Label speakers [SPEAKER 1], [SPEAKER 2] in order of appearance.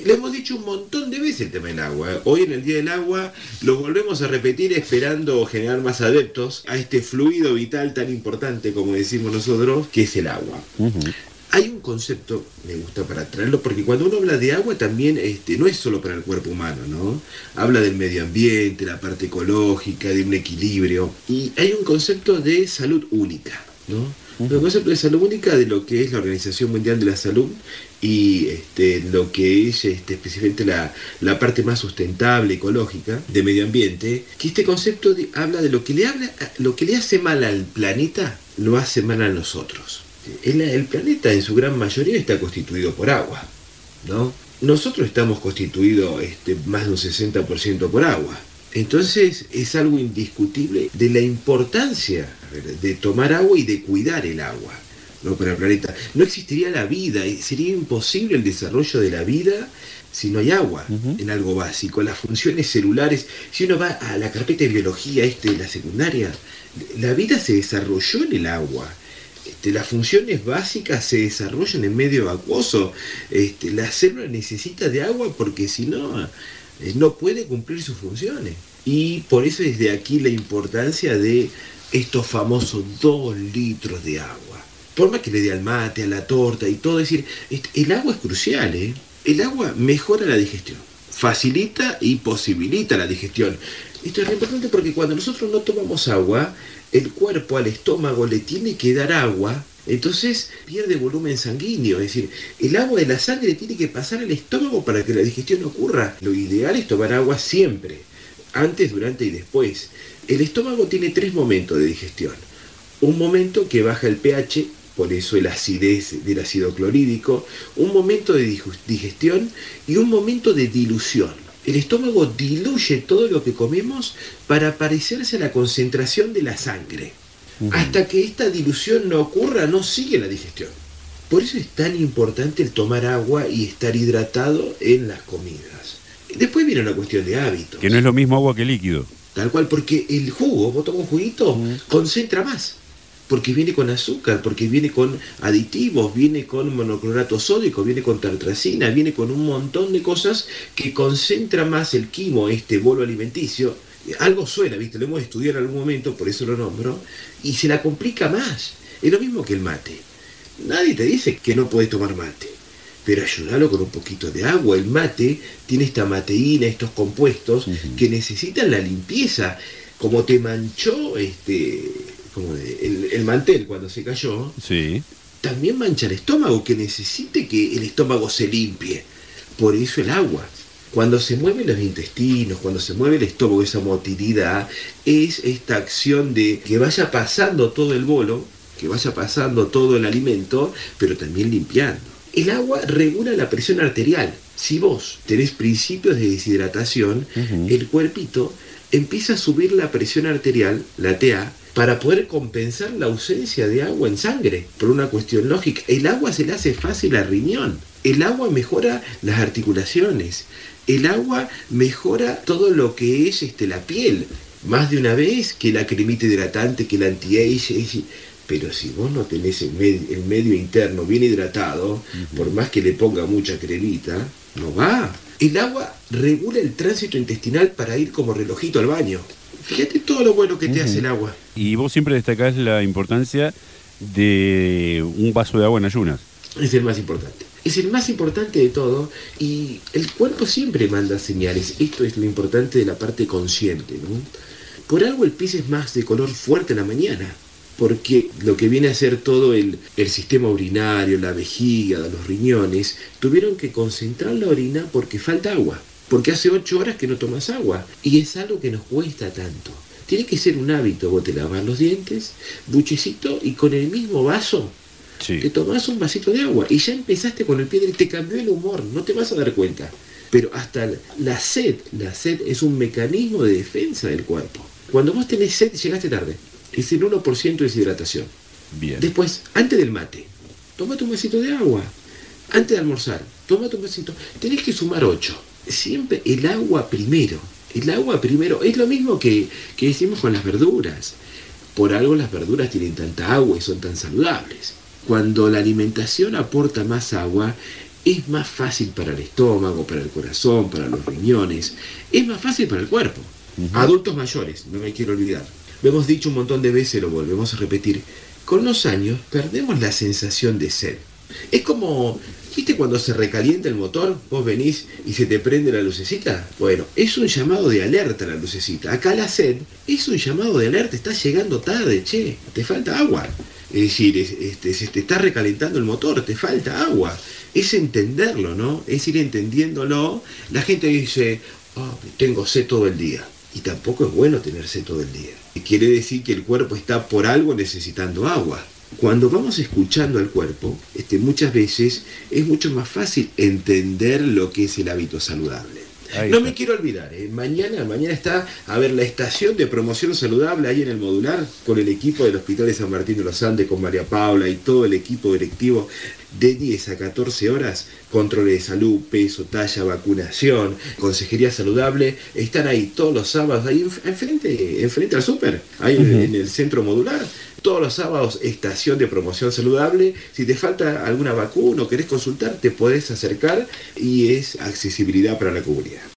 [SPEAKER 1] Le hemos dicho un montón de veces el tema del agua. Hoy en el Día del Agua lo volvemos a repetir esperando generar más adeptos a este fluido vital tan importante, como decimos nosotros, que es el agua.
[SPEAKER 2] Uh-huh.
[SPEAKER 1] Hay un concepto, me gusta para traerlo, porque cuando uno habla de agua también no es solo para el cuerpo humano, ¿no? Habla del medio ambiente, la parte ecológica, de un equilibrio. Y hay un concepto de salud única, ¿no?
[SPEAKER 2] Uh-huh.
[SPEAKER 1] Un concepto de salud única de lo que es la Organización Mundial de la Salud y lo que es específicamente la parte más sustentable, ecológica, de medio ambiente, que este concepto habla de lo que le hace mal al planeta, lo hace mal a nosotros. El planeta en su gran mayoría está constituido por agua, ¿no? Nosotros estamos constituidos más de un 60% por agua. Entonces es algo indiscutible de la importancia de tomar agua y de cuidar el agua, ¿no? Para el planeta. No existiría la vida, sería imposible el desarrollo de la vida si no hay agua, uh-huh, en algo básico. Las funciones celulares, si uno va a la carpeta de biología de la secundaria, la vida se desarrolló en el agua. Las funciones básicas se desarrollan en medio acuoso. La célula necesita de agua porque si no, no puede cumplir sus funciones. Y por eso desde aquí la importancia de estos famosos 2 litros de agua. Por más que le dé al mate, a la torta y todo, es decir, el agua es crucial, ¿eh? El agua mejora la digestión, facilita y posibilita la digestión. Esto es muy importante porque cuando nosotros no tomamos agua, el cuerpo al estómago le tiene que dar agua, entonces pierde volumen sanguíneo, es decir, el agua de la sangre tiene que pasar al estómago para que la digestión ocurra. Lo ideal es tomar agua siempre, antes, durante y después. El estómago tiene 3 momentos de digestión. Un momento que baja el pH, por eso la acidez del ácido clorhídrico, un momento de digestión y un momento de dilución. El estómago diluye todo lo que comemos para parecerse a la concentración de la sangre. Uh-huh. Hasta que esta dilución no ocurra, no sigue la digestión. Por eso es tan importante el tomar agua y estar hidratado en las comidas. Después viene una cuestión de hábitos.
[SPEAKER 2] Que no es lo mismo agua que líquido.
[SPEAKER 1] Tal cual, porque el jugo, vos tomás un juguito, uh-huh, concentra más. Porque viene con azúcar, porque viene con aditivos, viene con monoclorato sódico, viene con tartracina, viene con un montón de cosas que concentra más el quimo, bolo alimenticio. Algo suena, ¿viste? Lo hemos estudiado en algún momento, por eso lo nombro, y se la complica más. Es lo mismo que el mate. Nadie te dice que no podés tomar mate, pero ayúdalo con un poquito de agua. El mate tiene esta mateína, estos compuestos, uh-huh, que necesitan la limpieza. Como te manchó como el mantel cuando se cayó,
[SPEAKER 2] sí,
[SPEAKER 1] también mancha el estómago, que necesite que el estómago se limpie. Por eso el agua. Cuando se mueven los intestinos, cuando se mueve el estómago, esa motilidad, es esta acción de que vaya pasando todo el bolo, que vaya pasando todo el alimento, pero también limpiando. El agua regula la presión arterial. Si vos tenés principios de deshidratación, uh-huh, el cuerpito empieza a subir la presión arterial, la TA, para poder compensar la ausencia de agua en sangre, por una cuestión lógica. El agua se le hace fácil al riñón, el agua mejora las articulaciones, el agua mejora todo lo que es la piel, más de una vez que la cremita hidratante, que el anti-age. Pero si vos no tenés el medio interno bien hidratado, uh-huh, por más que le ponga mucha cremita, no va. El agua regula el tránsito intestinal para ir como relojito al baño. Fíjate todo lo bueno que te, uh-huh, hace el agua.
[SPEAKER 2] Y vos siempre destacás la importancia de un vaso de agua en ayunas.
[SPEAKER 1] Es el más importante. Es el más importante de todo, y el cuerpo siempre manda señales. Esto es lo importante de la parte consciente, ¿no? Por algo el pis es más de color fuerte en la mañana, porque lo que viene a ser todo el sistema urinario, la vejiga, los riñones, tuvieron que concentrar la orina porque falta agua. Porque hace 8 horas que no tomas agua, y es algo que nos cuesta tanto. Tiene que ser un hábito. Vos te lavas los dientes, buchecito, y con el mismo vaso, sí, te tomás un vasito de agua, y ya empezaste con el pie derecho. Te cambió el humor, no te vas a dar cuenta. Pero hasta la sed es un mecanismo de defensa del cuerpo. Cuando vos tenés sed, llegaste tarde. Es el 1% de deshidratación.
[SPEAKER 2] Bien.
[SPEAKER 1] Después, antes del mate, tómate un vasito de agua. Antes de almorzar, tómate un vasito. Tenés que sumar 8. Siempre el agua primero. El agua primero. Es lo mismo que decimos con las verduras. Por algo las verduras tienen tanta agua y son tan saludables. Cuando la alimentación aporta más agua, es más fácil para el estómago, para el corazón, para los riñones, es más fácil para el cuerpo. Adultos mayores, no me quiero olvidar. Lo hemos dicho un montón de veces, lo volvemos a repetir. Con los años perdemos la sensación de sed. Es como, ¿viste cuando se recalienta el motor? Vos venís y se te prende la lucecita. Bueno, es un llamado de alerta la lucecita. Acá la sed es un llamado de alerta. Estás llegando tarde, che, te falta agua. Es decir, se te está recalentando el motor, te falta agua. Es entenderlo, ¿no? Es ir entendiéndolo. La gente dice, tengo sed todo el día. Y tampoco es bueno tener sed todo el día. Quiere decir que el cuerpo está por algo necesitando agua. Cuando vamos escuchando al cuerpo, muchas veces es mucho más fácil entender lo que es el hábito saludable. No me quiero olvidar, mañana está la estación de promoción saludable ahí en el Modular, con el equipo del Hospital de San Martín de los Andes, con María Paula y todo el equipo directivo, de 10 a 14 horas, controles de salud, peso, talla, vacunación, consejería saludable. Están ahí todos los sábados, ahí enfrente al súper, ahí en el centro Modular. Todos los sábados, estación de promoción saludable. Si te falta alguna vacuna o querés consultar, te podés acercar y es accesibilidad para la comunidad.